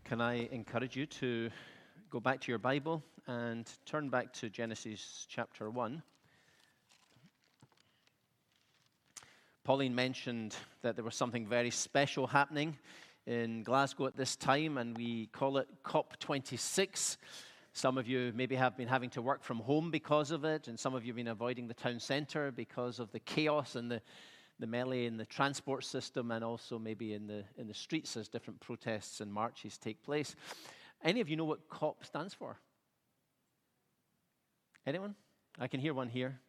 Can I encourage you to go back to your Bible and turn back to Genesis chapter 1. Pauline mentioned that there was something very special happening in Glasgow at this time, and we call it COP26. Some of you maybe have been having to work from home because of it, and some of you have been avoiding the town centre because of the chaos and the melee in the transport system, and also maybe in the streets as different protests and marches take place. Any of you know what COP stands for? Anyone? I can hear one here.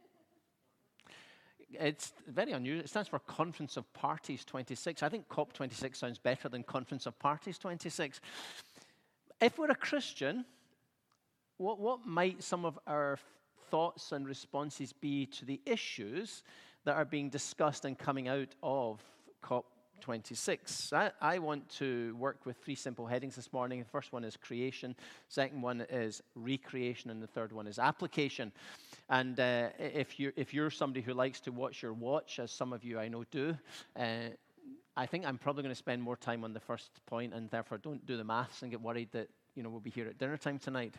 It's very unusual. It stands for Conference of Parties 26. I think COP 26 sounds better than Conference of Parties 26. If we're a Christian, what might some of our thoughts and responses be to the issues that are being discussed and coming out of COP26? I want to work with three simple headings this morning. The first one is creation, second one is recreation, and the third one is application. And if you're somebody who likes to watch your watch, as some of you I know do, I think I'm probably going to spend more time on the first point, and therefore don't do the maths and get worried that we'll be here at dinner time tonight.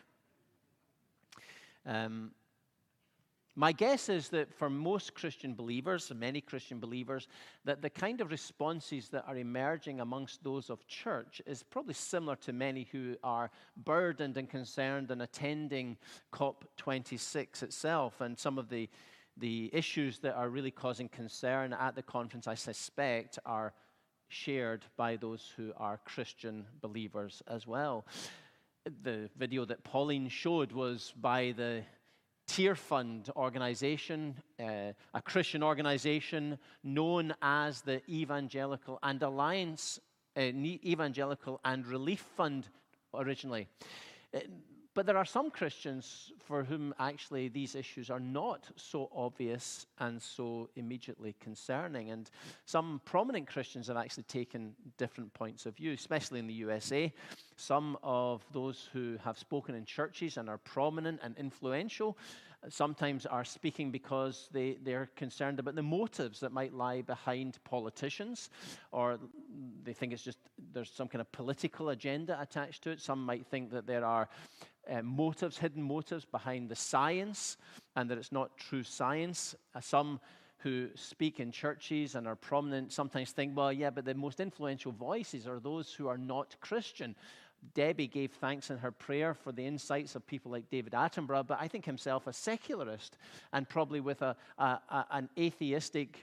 My guess is that for most Christian believers, and many Christian believers, that the kind of responses that are emerging amongst those of church is probably similar to many who are burdened and concerned and attending COP26 itself. And some of the issues that are really causing concern at the conference, I suspect, are shared by those who are Christian believers as well. The video that Pauline showed was by the Tearfund organization, a Christian organization known as the Evangelical and Alliance, Evangelical and Relief Fund originally. But there are some Christians for whom actually these issues are not so obvious and so immediately concerning. And some prominent Christians have actually taken different points of view, especially in the USA. Some of those who have spoken in churches and are prominent and influential sometimes are speaking because they're concerned about the motives that might lie behind politicians, or they think it's just there's some kind of political agenda attached to it. Some might think that there are hidden motives behind the science, and that it's not true science. Some who speak in churches and are prominent sometimes think, well, yeah, but the most influential voices are those who are not Christian. Debbie gave thanks in her prayer for the insights of people like David Attenborough, but I think himself a secularist and probably with an atheistic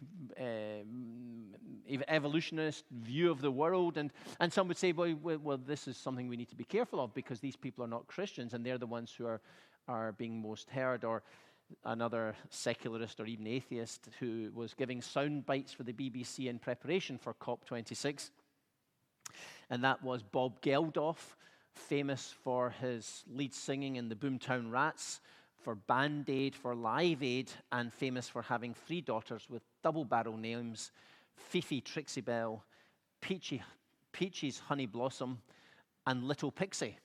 evolutionist view of the world. And some would say, well, this is something we need to be careful of because these people are not Christians and they're the ones who are being most heard. Or another secularist or even atheist who was giving sound bites for the BBC in preparation for COP26. And that was Bob Geldof, famous for his lead singing in the Boomtown Rats, for Band Aid, for Live Aid, and famous for having three daughters with double barrel names: Fifi Trixie Belle, Peaches Honey Blossom, and Little Pixie.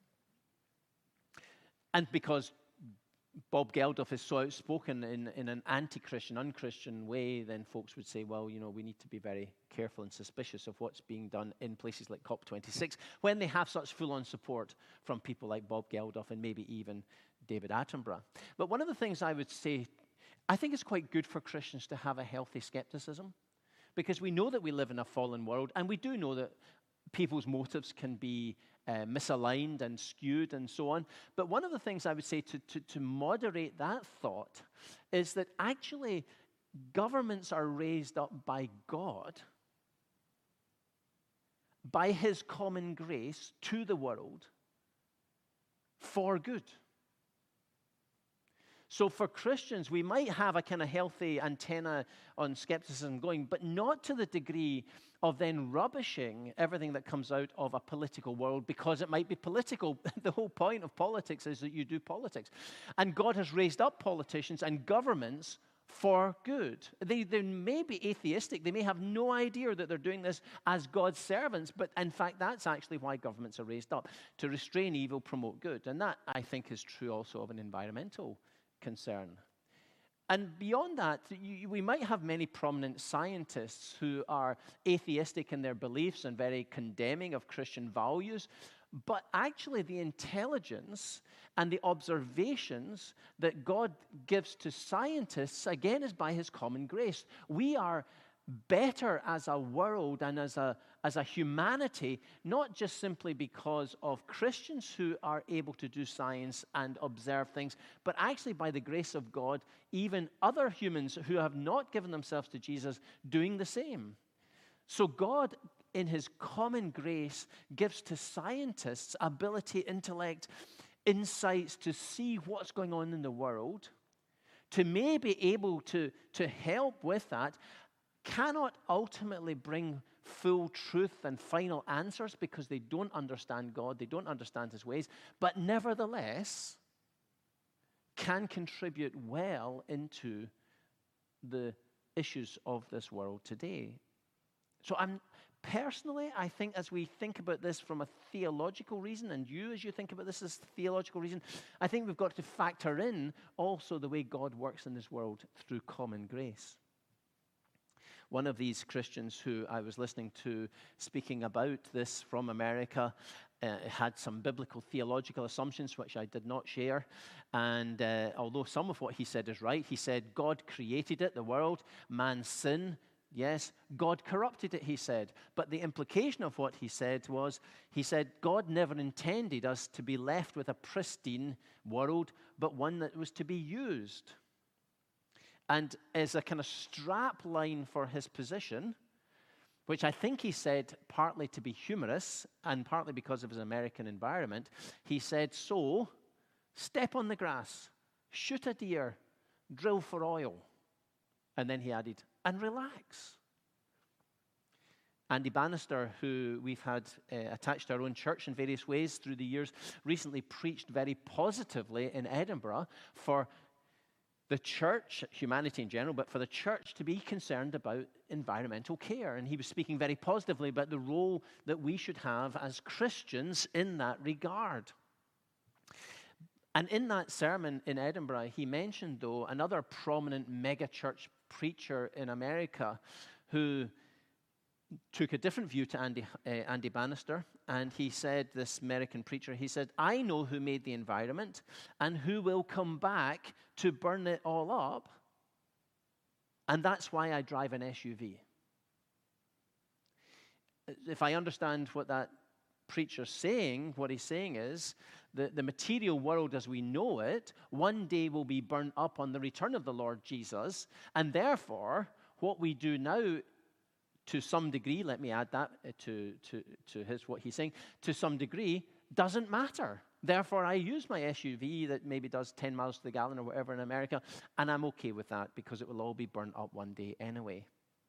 And because Bob Geldof is so outspoken in an anti-Christian, unchristian way, then folks would say, well, we need to be very careful and suspicious of what's being done in places like COP26 when they have such full-on support from people like Bob Geldof and maybe even David Attenborough. But one of the things I would say, I think it's quite good for Christians to have a healthy skepticism, because we know that we live in a fallen world, and we do know that people's motives can be misaligned and skewed and so on. But one of the things I would say to moderate that thought is that actually governments are raised up by God, by His common grace to the world for good. So for Christians, we might have a kind of healthy antenna on skepticism going, but not to the degree of then rubbishing everything that comes out of a political world because it might be political. The whole point of politics is that you do politics. And God has raised up politicians and governments for good. They may be atheistic. They may have no idea that they're doing this as God's servants, but in fact, that's actually why governments are raised up, to restrain evil, promote good. And that, I think, is true also of an environmental concern. And beyond that, we might have many prominent scientists who are atheistic in their beliefs and very condemning of Christian values. But actually, the intelligence and the observations that God gives to scientists, again, is by his common grace. We are better as a world and as a humanity, not just simply because of Christians who are able to do science and observe things, but actually by the grace of God, even other humans who have not given themselves to Jesus doing the same. So God, in his common grace, gives to scientists ability, intellect, insights to see what's going on in the world, to may be able to help with that, cannot ultimately bring full truth and final answers because they don't understand God, they don't understand his ways, but nevertheless can contribute well into the issues of this world today. So I think as we think about this from a theological reason, and you as you think about this as theological reason, I think we've got to factor in also the way God works in this world through common grace. One of these Christians who I was listening to speaking about this from America had some biblical theological assumptions which I did not share. And although some of what he said is right, he said God created it, the world, man's sin. Yes, God corrupted it, he said. But the implication of what he said was, he said, God never intended us to be left with a pristine world, but one that was to be used. And as a kind of strap line for his position, which I think he said partly to be humorous and partly because of his American environment, he said, so, step on the grass, shoot a deer, drill for oil. And then he added, and relax. Andy Bannister, who we've had attached to our own church in various ways through the years, recently preached very positively in Edinburgh for the church, humanity in general, but for the church to be concerned about environmental care. And he was speaking very positively about the role that we should have as Christians in that regard. And in that sermon in Edinburgh, he mentioned, though, another prominent megachurch preacher in America who took a different view to Andy Bannister. And he said, this American preacher, he said, I know who made the environment and who will come back to burn it all up. And that's why I drive an SUV. If I understand what that preacher's saying, what he's saying is the material world as we know it, one day will be burnt up on the return of the Lord Jesus. And therefore, what we do now, to some degree, let me add that to what he's saying, to some degree, doesn't matter. Therefore, I use my SUV that maybe does 10 miles to the gallon or whatever in America, and I'm okay with that because it will all be burnt up one day anyway.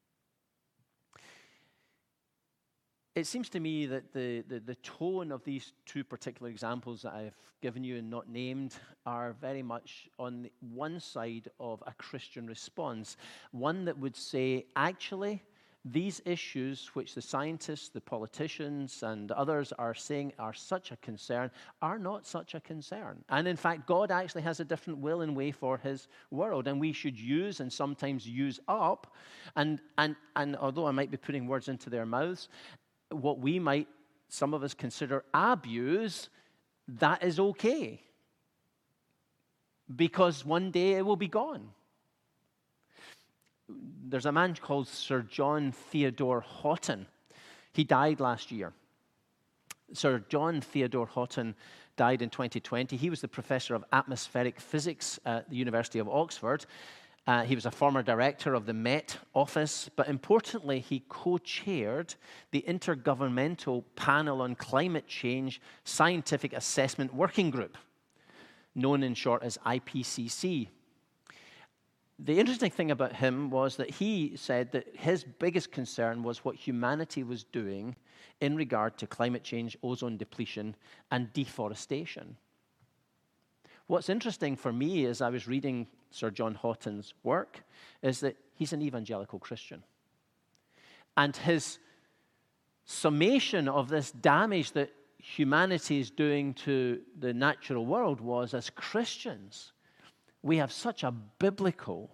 It seems to me that the tone of these two particular examples that I've given you and not named are very much on one side of a Christian response, one that would say, actually, these issues which the scientists, the politicians, and others are saying are such a concern are not such a concern. And in fact, God actually has a different will and way for his world, and we should use and sometimes use up, and although I might be putting words into their mouths, what we might, some of us, consider abuse, that is okay. Because one day it will be gone. There's a man called Sir John Theodore Houghton. He died last year. Sir John Theodore Houghton died in 2020. He was the professor of atmospheric physics at the University of Oxford. He was a former director of the Met Office, but importantly, he co-chaired the Intergovernmental Panel on Climate Change Scientific Assessment Working Group, known in short as IPCC. The interesting thing about him was that he said that his biggest concern was what humanity was doing in regard to climate change, ozone depletion, and deforestation. What's interesting for me as I was reading Sir John Houghton's work is that he's an evangelical Christian. And his summation of this damage that humanity is doing to the natural world was, as Christians, we have such a biblical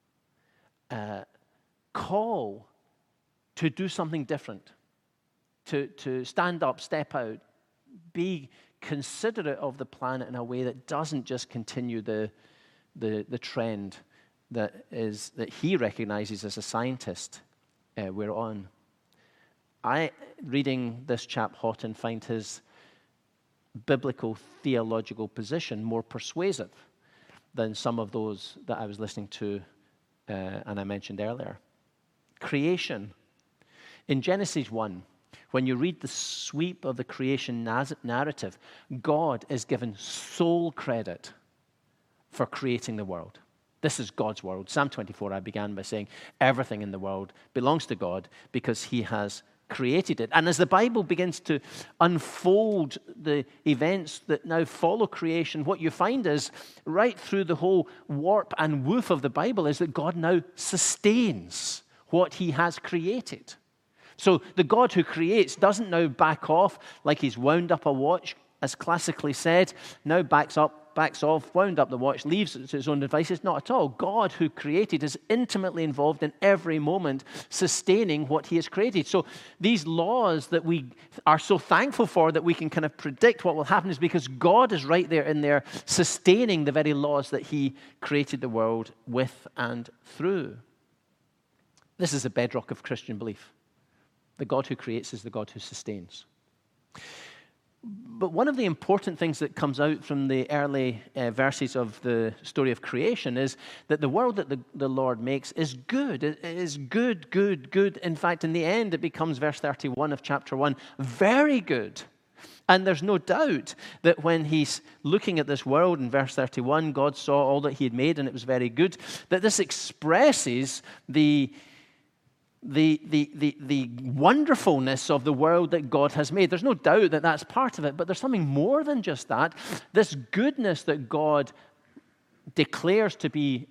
call to do something different, to stand up, step out, be considerate of the planet in a way that doesn't just continue the trend that he recognizes as a scientist we're on. Reading this chap Houghton, find his biblical theological position more persuasive than some of those that I was listening to and I mentioned earlier. Creation. In Genesis 1, when you read the sweep of the creation narrative, God is given sole credit for creating the world. This is God's world. Psalm 24, I began by saying everything in the world belongs to God because he has created it. And as the Bible begins to unfold the events that now follow creation, what you find is right through the whole warp and woof of the Bible is that God now sustains what he has created. So the God who creates doesn't now back off like he's wound up a watch, as classically said, now backs off, wound up the watch, leaves it to its own devices. Not at all. God who created is intimately involved in every moment, sustaining what he has created. So these laws that we are so thankful for that we can kind of predict what will happen is because God is right there in there sustaining the very laws that he created the world with and through. This is the bedrock of Christian belief. The God who creates is the God who sustains. But one of the important things that comes out from the early verses of the story of creation is that the world that the Lord makes is good. It is good, good, good. In fact, in the end, it becomes verse 31 of chapter 1, very good. And there's no doubt that when he's looking at this world in verse 31, God saw all that he had made and it was very good, that this expresses the wonderfulness of the world that God has made. There's no doubt that that's part of it, but there's something more than just that. This goodness that God declares to be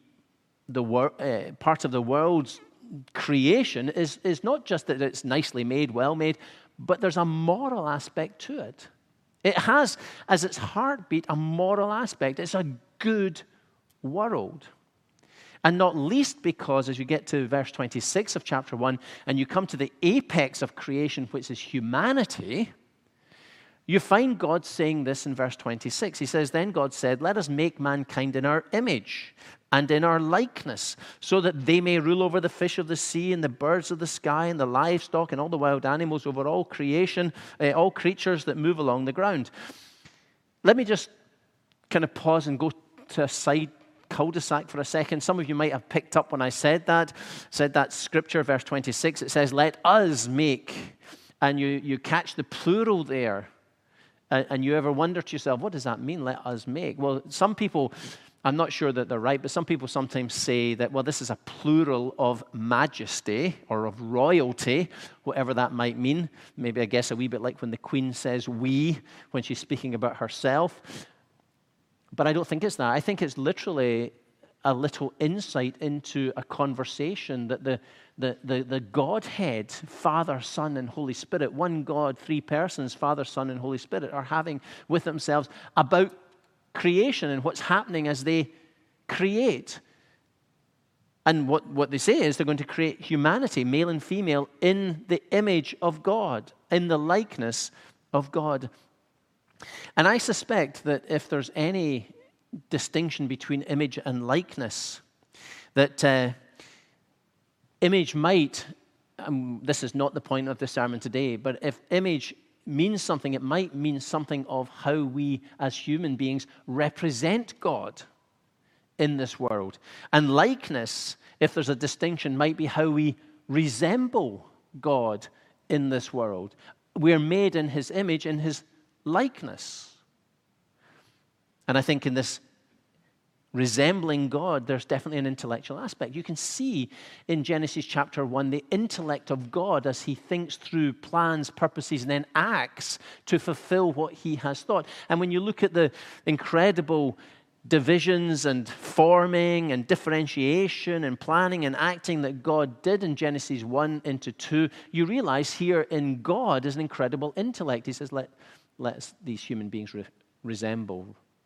the part of the world's creation is not just that it's nicely made, well made, but there's a moral aspect to it. It has, as its heartbeat, a moral aspect. It's a good world. And not least because as you get to verse 26 of chapter 1 and you come to the apex of creation, which is humanity, you find God saying this in verse 26. He says, "Then God said, let us make mankind in our image and in our likeness, so that they may rule over the fish of the sea and the birds of the sky and the livestock and all the wild animals, over all creation, all creatures that move along the ground." Let me just kind of pause and go to a side cul-de-sac for a second. Some of you might have picked up when I said that scripture, verse 26. It says, let us make. And you catch the plural there. And you ever wonder to yourself, what does that mean, let us make? Well, some people, I'm not sure that they're right, but some people sometimes say that, well, this is a plural of majesty or of royalty, whatever that might mean. Maybe I guess a wee bit like when the Queen says we when she's speaking about herself. But I don't think it's that. I think it's literally a little insight into a conversation that the Godhead, Father, Son, and Holy Spirit, one God, three persons, Father, Son, and Holy Spirit, are having with themselves about creation and what's happening as they create. And what they say is they're going to create humanity, male and female, in the image of God, in the likeness of God. And I suspect that if there's any distinction between image and likeness, that image might, this is not the point of the sermon today, but if image means something, it might mean something of how we as human beings represent God in this world. And likeness, if there's a distinction, might be how we resemble God in this world. We're made in his image, in his likeness. And I think in this resembling God, there's definitely an intellectual aspect. You can see in Genesis chapter 1 the intellect of God as he thinks through plans, purposes, and then acts to fulfill what he has thought. And when you look at the incredible divisions and forming and differentiation and planning and acting that God did in Genesis 1 into 2, you realize here in God is an incredible intellect. He says, let these human beings resemble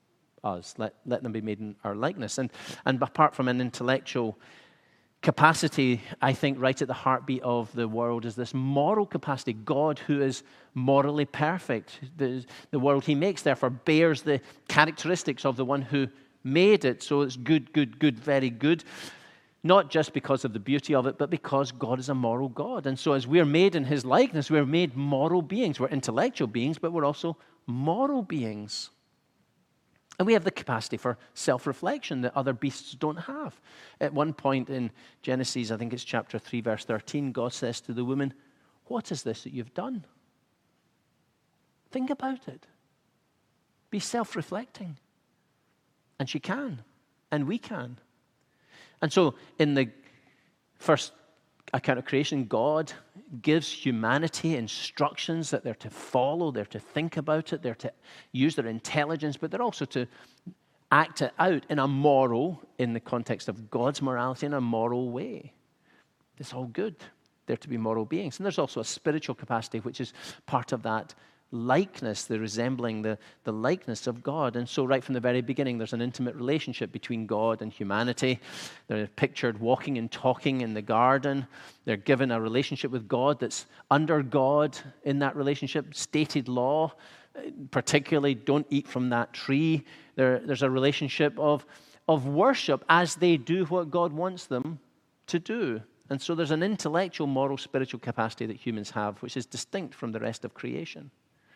us. Let them be made in our likeness. And apart from an intellectual capacity, I think right at the heartbeat of the world is this moral capacity. God, who is morally perfect. The world he makes, therefore, bears the characteristics of the one who made it. So it's good, good, good, very good. Not just because of the beauty of it, but because God is a moral God. And so as we're made in his likeness, we're made moral beings. We're intellectual beings, but we're also moral beings. And we have the capacity for self-reflection that other beasts don't have. At one point in Genesis, I think it's chapter 3, verse 13, God says to the woman, "What is this that you've done?" Think about it. Be self-reflecting. And she can, and we can. And so in the first account of creation, God gives humanity instructions that they're to follow, they're to think about it, they're to use their intelligence, but they're also to act it out in a moral, in the context of God's morality, in a moral way. It's all good. They're to be moral beings. And there's also a spiritual capacity, which is part of that likeness, the resembling the likeness of God. And so right from the very beginning, there's an intimate relationship between God and humanity. They're pictured walking and talking in the garden. They're given a relationship with God that's under God in that relationship, stated law, particularly don't eat from that tree. There's a relationship of worship as they do what God wants them to do. And so there's an intellectual, moral, spiritual capacity that humans have, which is distinct from the rest of creation.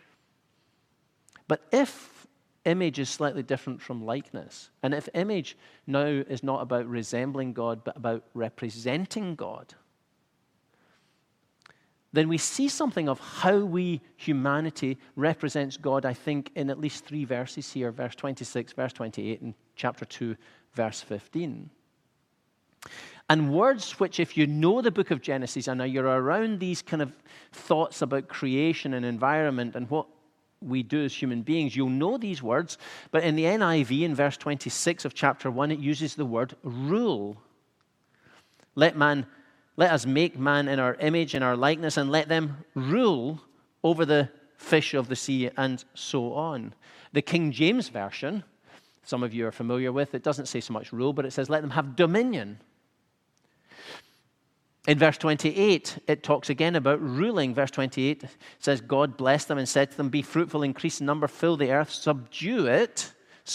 But if image is slightly different from likeness, and if image now is not about resembling God, but about representing God, then we see something of how we, humanity, represents God, I think, in at least 3 verses here, verse 26, verse 28, and chapter 2, verse 15. And words which, if you know the book of Genesis, and now you're around these kind of thoughts about creation and environment and what we do as human beings, you'll know these words. But in the NIV, in verse 26 of chapter 1, it uses the word rule. Let us make man in our image, in our likeness, and let them rule over the fish of the sea, and so on. The King James Version, some of you are familiar with, it doesn't say so much rule, but it says let them have dominion. In verse 28, it talks again about ruling. Verse 28 says, God blessed them and said to them, be fruitful, increase in number, fill the earth, subdue it,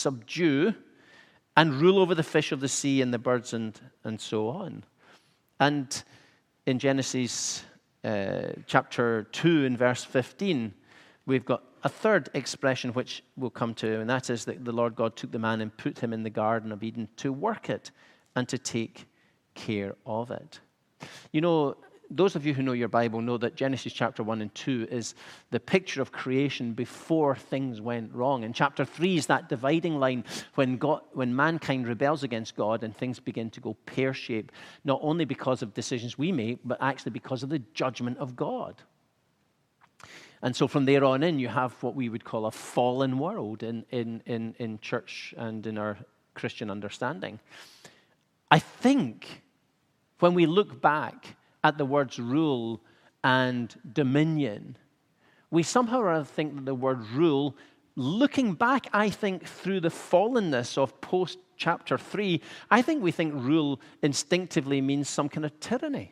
and rule over the fish of the sea and the birds and so on. And in Genesis chapter 2 in verse 15, we've got a third expression which we'll come to, and that is that the Lord God took the man and put him in the Garden of Eden to work it and to take care of it. You know, those of you who know your Bible know that Genesis chapter 1 and 2 is the picture of creation before things went wrong. And chapter 3 is that dividing line when mankind rebels against God and things begin to go pear-shaped, not only because of decisions we make, but actually because of the judgment of God. And so from there on in, you have what we would call a fallen world in church and in our Christian understanding. I think when we look back at the words rule and dominion, we somehow or other think that the word rule, looking back, I think, through the fallenness of post-chapter 3, I think we think rule instinctively means some kind of tyranny.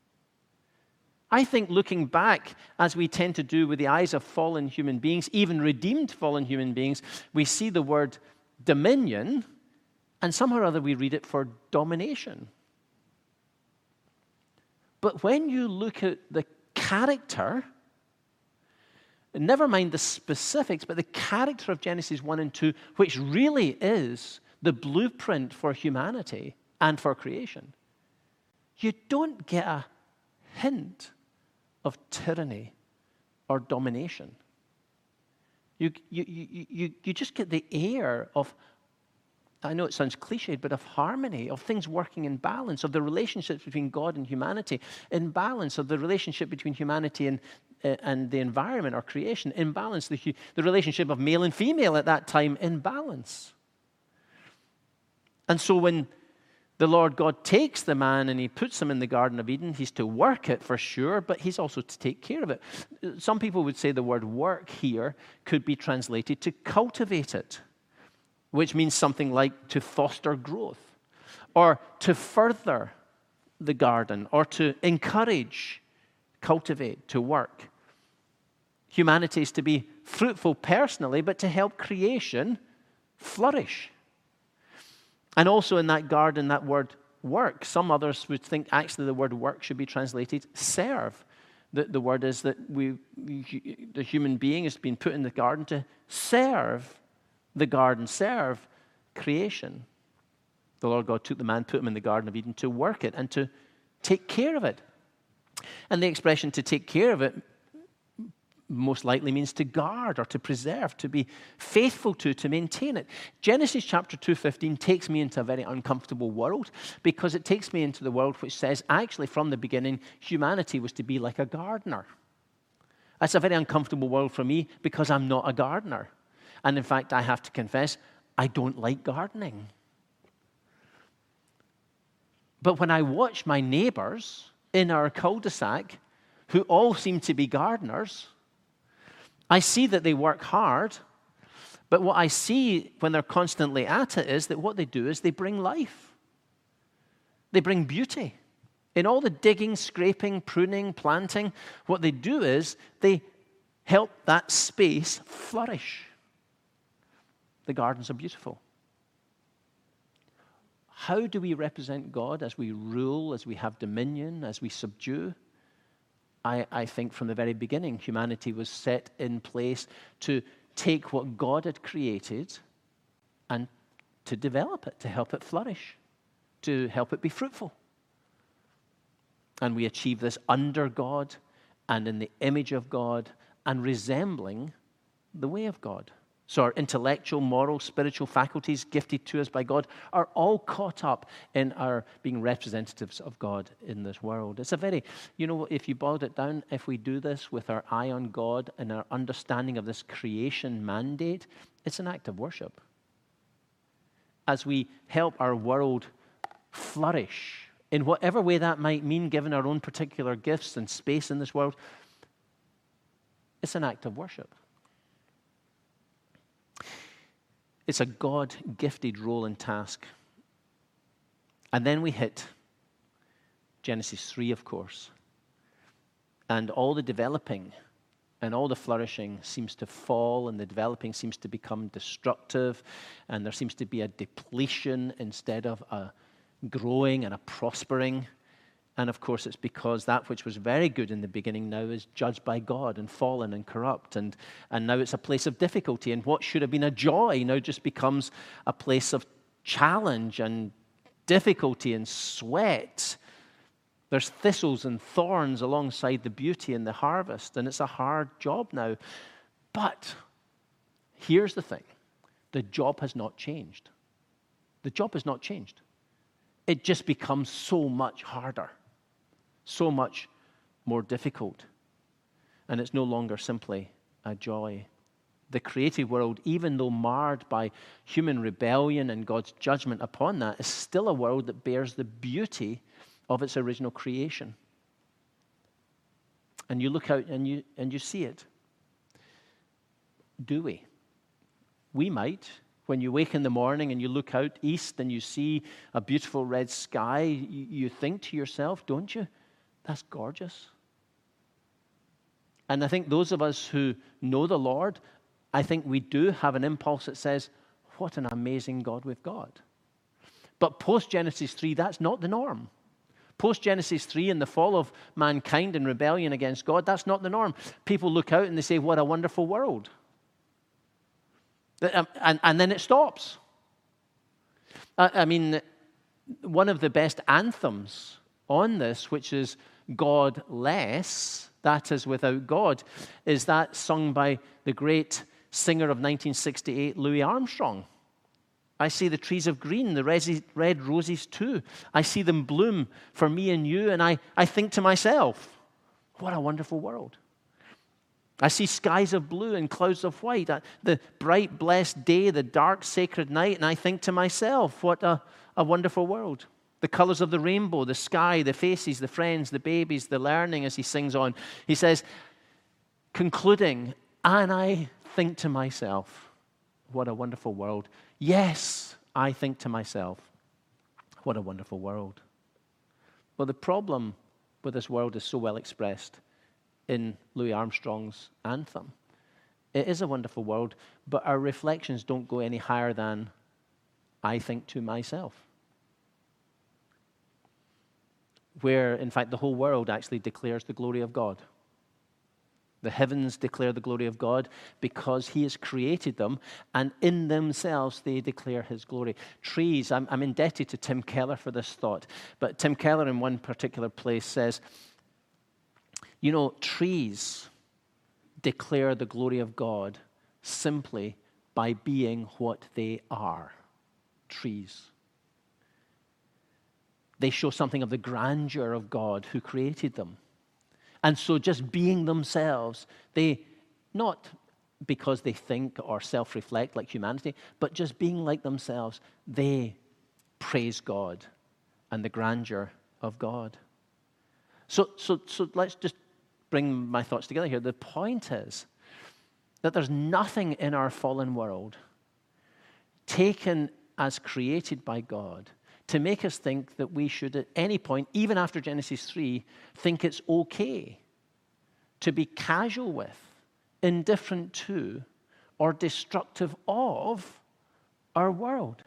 I think looking back, as we tend to do with the eyes of fallen human beings, even redeemed fallen human beings, we see the word dominion, and somehow or other we read it for domination. But when you look at the character, never mind the specifics, but the character of Genesis 1 and 2, which really is the blueprint for humanity and for creation, you don't get a hint of tyranny or domination. You just get the air of, I know it sounds cliched, but of harmony, of things working in balance, of the relationships between God and humanity in balance, of the relationship between humanity and the environment or creation in balance, the relationship of male and female at that time in balance. And so when the Lord God takes the man and he puts him in the Garden of Eden, he's to work it for sure, but he's also to take care of it. Some people would say the word work here could be translated to cultivate it. which means something like to foster growth, or to further the garden, or to encourage, cultivate, to work. Humanity is to be fruitful personally, but to help creation flourish. And also in that garden, that word work, some others would think actually the word work should be translated serve. The word is that the human being has been put in the garden to serve the garden, serve creation. The Lord God took the man, put him in the Garden of Eden to work it and to take care of it. And the expression to take care of it most likely means to guard or to preserve, to be faithful to maintain it. Genesis chapter 2:15 takes me into a very uncomfortable world, because it takes me into the world which says actually from the beginning humanity was to be like a gardener. That's a very uncomfortable world for me, because I'm not a gardener. And in fact, I have to confess, I don't like gardening. But when I watch my neighbors in our cul-de-sac, who all seem to be gardeners, I see that they work hard, but what I see when they're constantly at it is that what they do is they bring life. They bring beauty. In all the digging, scraping, pruning, planting, what they do is they help that space flourish. The gardens are beautiful. How do we represent God as we rule, as we have dominion, as we subdue? I think from the very beginning, humanity was set in place to take what God had created and to develop it, to help it flourish, to help it be fruitful. And we achieve this under God and in the image of God and resembling the way of God. So our intellectual, moral, spiritual faculties gifted to us by God are all caught up in our being representatives of God in this world. It's a very, if you boiled it down, if we do this with our eye on God and our understanding of this creation mandate, it's an act of worship. As we help our world flourish in whatever way that might mean, given our own particular gifts and space in this world, it's an act of worship. It's a God-gifted role and task. And then we hit Genesis 3, of course. And all the developing and all the flourishing seems to fall, and the developing seems to become destructive, and there seems to be a depletion instead of a growing and a prospering. And of course, it's because that which was very good in the beginning now is judged by God and fallen and corrupt. And now it's a place of difficulty. And what should have been a joy now just becomes a place of challenge and difficulty and sweat. There's thistles and thorns alongside the beauty and the harvest. And it's a hard job now. But here's the thing. The job has not changed. The job has not changed. It just becomes so much harder. So much more difficult. And it's no longer simply a joy. The created world, even though marred by human rebellion and God's judgment upon that, is still a world that bears the beauty of its original creation. And you look out and you see it. Do we? We might. When you wake in the morning and you look out east and you see a beautiful red sky, you think to yourself, don't you? That's gorgeous. And I think those of us who know the Lord, I think we do have an impulse that says, what an amazing God we've got. But post-Genesis 3, that's not the norm. Post-Genesis 3 and the fall of mankind and rebellion against God, that's not the norm. People look out and they say, what a wonderful world. And then it stops. I mean, one of the best anthems on this, which is Godless, that is without God, is that sung by the great singer of 1968, Louis Armstrong. I see the trees of green, the red roses too. I see them bloom for me and you, and I think to myself, what a wonderful world. I see skies of blue and clouds of white, the bright, blessed day, the dark, sacred night, and I think to myself, what a wonderful world. The colors of the rainbow, the sky, the faces, the friends, the babies, the learning as he sings on. He says, concluding, and I think to myself, what a wonderful world. Yes, I think to myself, what a wonderful world. Well, the problem with this world is so well expressed in Louis Armstrong's anthem. It is a wonderful world, but our reflections don't go any higher than I think to myself. Where, in fact, the whole world actually declares the glory of God. The heavens declare the glory of God because he has created them, and in themselves they declare his glory. Trees, I'm indebted to Tim Keller for this thought, but Tim Keller in one particular place says, you know, trees declare the glory of God simply by being what they are, trees. They show something of the grandeur of God who created them. And so just being themselves, they, not because they think or self-reflect like humanity, but just being like themselves, they praise God and the grandeur of God. So let's just bring my thoughts together here. The point is that there's nothing in our fallen world taken as created by God to make us think that we should at any point, even after Genesis 3, think it's okay to be casual with, indifferent to, or destructive of our world.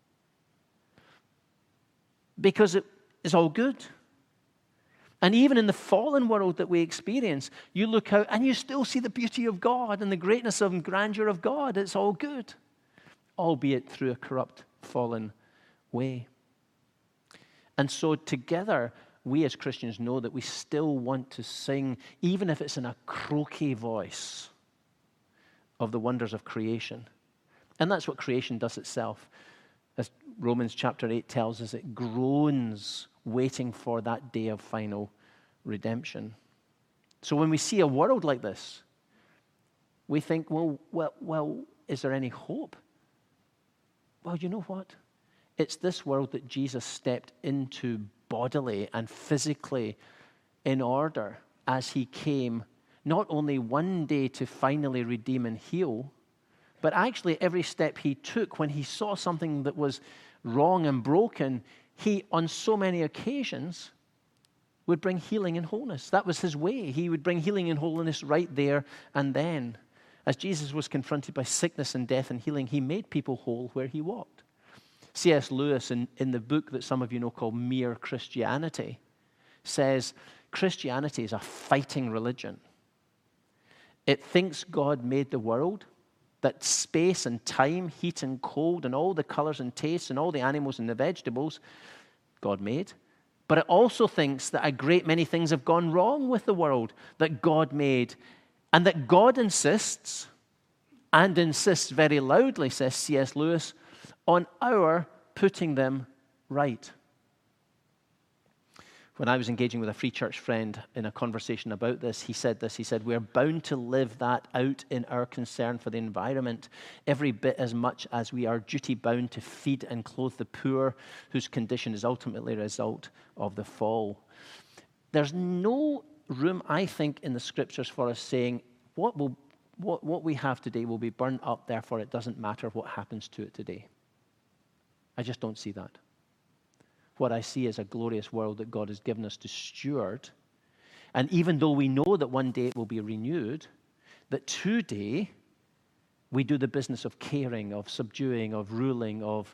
Because it is all good. And even in the fallen world that we experience, you look out and you still see the beauty of God and the greatness and grandeur of God. It's all good, albeit through a corrupt, fallen way. And so together, we as Christians know that we still want to sing, even if it's in a croaky voice, of the wonders of creation. And that's what creation does itself. As Romans chapter 8 tells us, it groans waiting for that day of final redemption. So when we see a world like this, we think, well, is there any hope? Well, you know what? It's this world that Jesus stepped into bodily and physically in order as he came, not only one day to finally redeem and heal, but actually every step he took when he saw something that was wrong and broken, he, on so many occasions, would bring healing and wholeness. That was his way. He would bring healing and wholeness right there and then. As Jesus was confronted by sickness and death and healing, he made people whole where he walked. C.S. Lewis, in the book that some of you know called Mere Christianity, says Christianity is a fighting religion. It thinks God made the world, that space and time, heat and cold, and all the colors and tastes, and all the animals and the vegetables God made. But it also thinks that a great many things have gone wrong with the world that God made, and that God insists, and insists very loudly, says C.S. Lewis, on our putting them right. When I was engaging with a Free Church friend in a conversation about this, he said, we're bound to live that out in our concern for the environment every bit as much as we are duty-bound to feed and clothe the poor, whose condition is ultimately a result of the fall. There's no room, I think, in the Scriptures for us saying, what we have today will be burned up, therefore it doesn't matter what happens to it today. I just don't see that. What I see is a glorious world that God has given us to steward. And even though we know that one day it will be renewed, that today we do the business of caring, of subduing, of ruling, of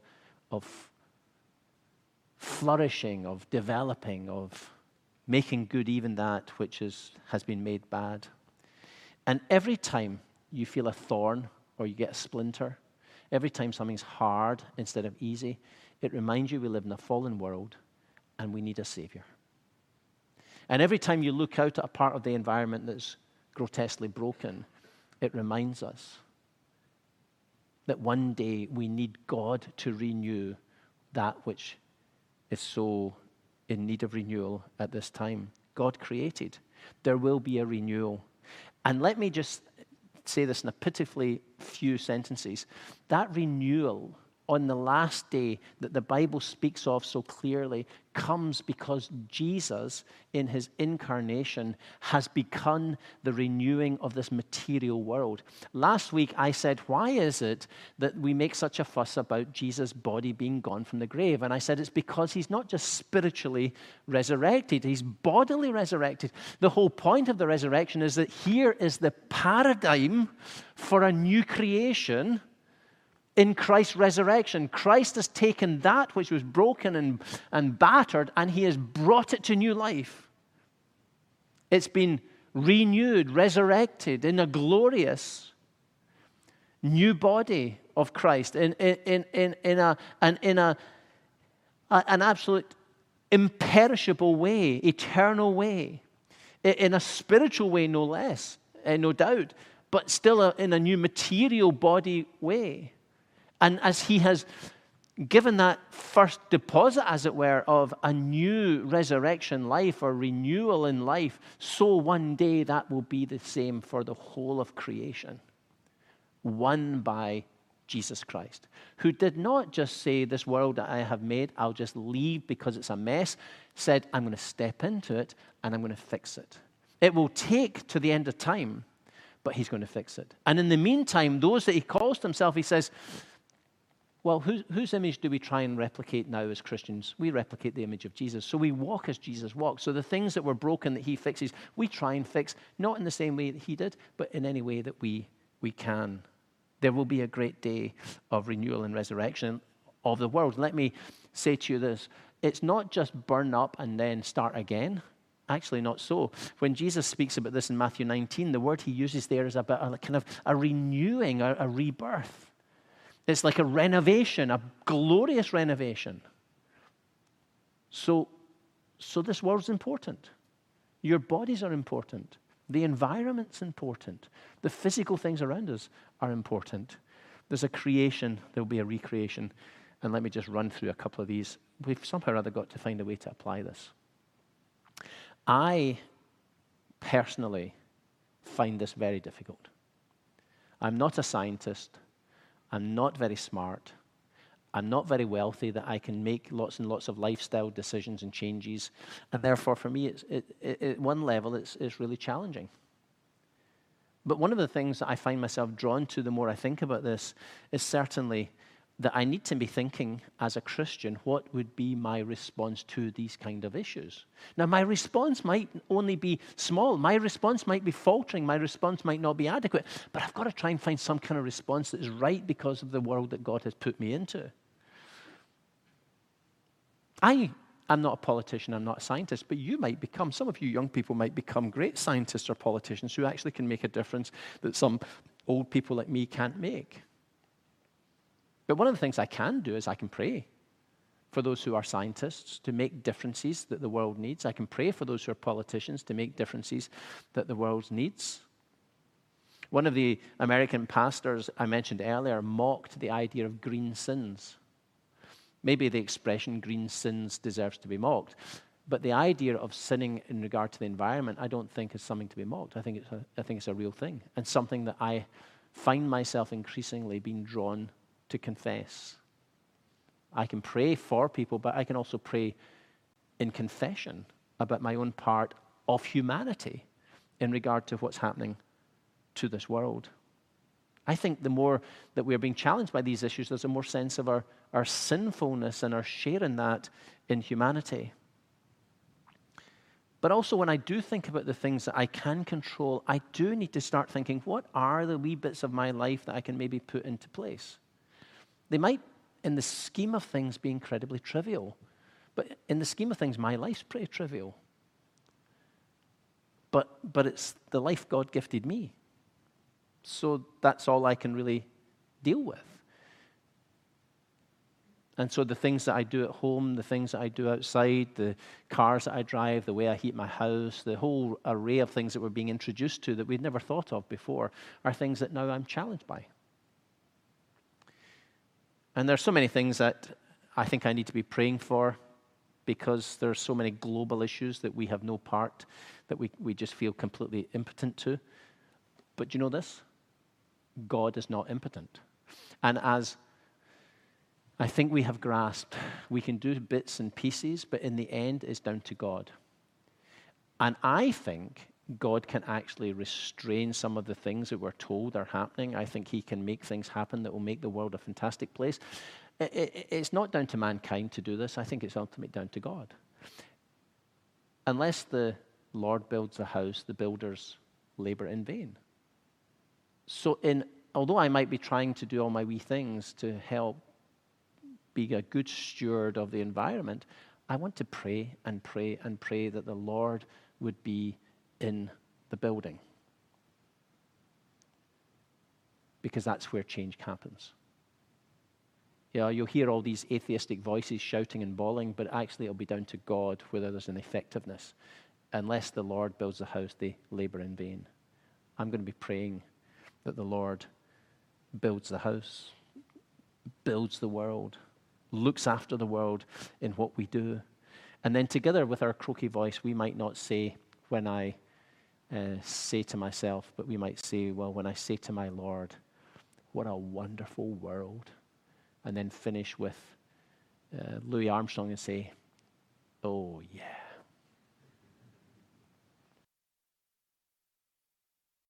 flourishing, of developing, of making good even that which has been made bad. And every time you feel a thorn or you get a splinter, every time something's hard instead of easy, it reminds you we live in a fallen world and we need a Savior. And every time you look out at a part of the environment that's grotesquely broken, it reminds us that one day we need God to renew that which is so in need of renewal at this time. God created. There will be a renewal. And let me just say this in a pitifully few sentences. That renewal on the last day that the Bible speaks of so clearly comes because Jesus, in his incarnation, has begun the renewing of this material world. Last week I said, why is it that we make such a fuss about Jesus' body being gone from the grave? And I said it's because he's not just spiritually resurrected, he's bodily resurrected. The whole point of the resurrection is that here is the paradigm for a new creation. In Christ's resurrection, Christ has taken that which was broken and battered, and he has brought it to new life. It's been renewed, resurrected in a glorious new body of Christ, in an absolute imperishable way, eternal way, in a spiritual way, no less, no doubt, but still in a new material body way. And as he has given that first deposit, as it were, of a new resurrection life or renewal in life, so one day that will be the same for the whole of creation, won by Jesus Christ, who did not just say, this world that I have made, I'll just leave because it's a mess, said, I'm going to step into it and I'm going to fix it. It will take to the end of time, but he's going to fix it. And in the meantime, those that he calls to himself, he says, well, whose image do we try and replicate now as Christians? We replicate the image of Jesus. So we walk as Jesus walked. So the things that were broken that he fixes, we try and fix, not in the same way that he did, but in any way that we can. There will be a great day of renewal and resurrection of the world. Let me say to you this. It's not just burn up and then start again. Actually, not so. When Jesus speaks about this in Matthew 19, the word he uses there is about a kind of a renewing, a rebirth. It's like a renovation, a glorious renovation. So this world's important. Your bodies are important. The environment's important. The physical things around us are important. There's a creation, there'll be a recreation. And let me just run through a couple of these. We've somehow or other got to find a way to apply this. I personally find this very difficult. I'm not a scientist. I'm not very smart. I'm not very wealthy that I can make lots and lots of lifestyle decisions and changes. And therefore, for me, at one level, it's really challenging. But one of the things that I find myself drawn to the more I think about this is certainly that I need to be thinking as a Christian, what would be my response to these kind of issues? Now, my response might only be small. My response might be faltering. My response might not be adequate. But I've got to try and find some kind of response that is right because of the world that God has put me into. I'm not a politician. I'm not a scientist. But you might become, some of you young people might become great scientists or politicians who actually can make a difference that some old people like me can't make. But one of the things I can do is I can pray for those who are scientists to make differences that the world needs. I can pray for those who are politicians to make differences that the world needs. One of the American pastors I mentioned earlier mocked the idea of green sins. Maybe the expression green sins deserves to be mocked. But the idea of sinning in regard to the environment, I don't think is something to be mocked. I think it's a real thing and something that I find myself increasingly being drawn to confess. I can pray for people, but I can also pray in confession about my own part of humanity in regard to what's happening to this world. I think the more that we're being challenged by these issues, there's a more sense of our sinfulness and our share in that in humanity. But also when I do think about the things that I can control, I do need to start thinking, what are the wee bits of my life that I can maybe put into place? They might, in the scheme of things, be incredibly trivial. But in the scheme of things, my life's pretty trivial. But it's the life God gifted me. So that's all I can really deal with. And so the things that I do at home, the things that I do outside, the cars that I drive, the way I heat my house, the whole array of things that we're being introduced to that we'd never thought of before are things that now I'm challenged by. And there are so many things that I think I need to be praying for because there are so many global issues that we have no part, that we just feel completely impotent to. But you know this? God is not impotent. And as I think we have grasped we can do bits and pieces, but in the end, it's down to God. And I think God can actually restrain some of the things that we're told are happening. I think he can make things happen that will make the world a fantastic place. It's not down to mankind to do this. I think it's ultimately down to God. Unless the Lord builds a house, the builders labor in vain. So although I might be trying to do all my wee things to help be a good steward of the environment, I want to pray and pray and pray that the Lord would be in the building. Because that's where change happens. Yeah, you'll hear all these atheistic voices shouting and bawling, but actually it'll be down to God whether there's an effectiveness. Unless the Lord builds the house, they labor in vain. I'm going to be praying that the Lord builds the house, builds the world, looks after the world in what we do. And then together with our croaky voice, we might not say, when I say to myself, but we might say, well, when I say to my Lord, what a wonderful world. And then finish with Louis Armstrong and say, oh yeah.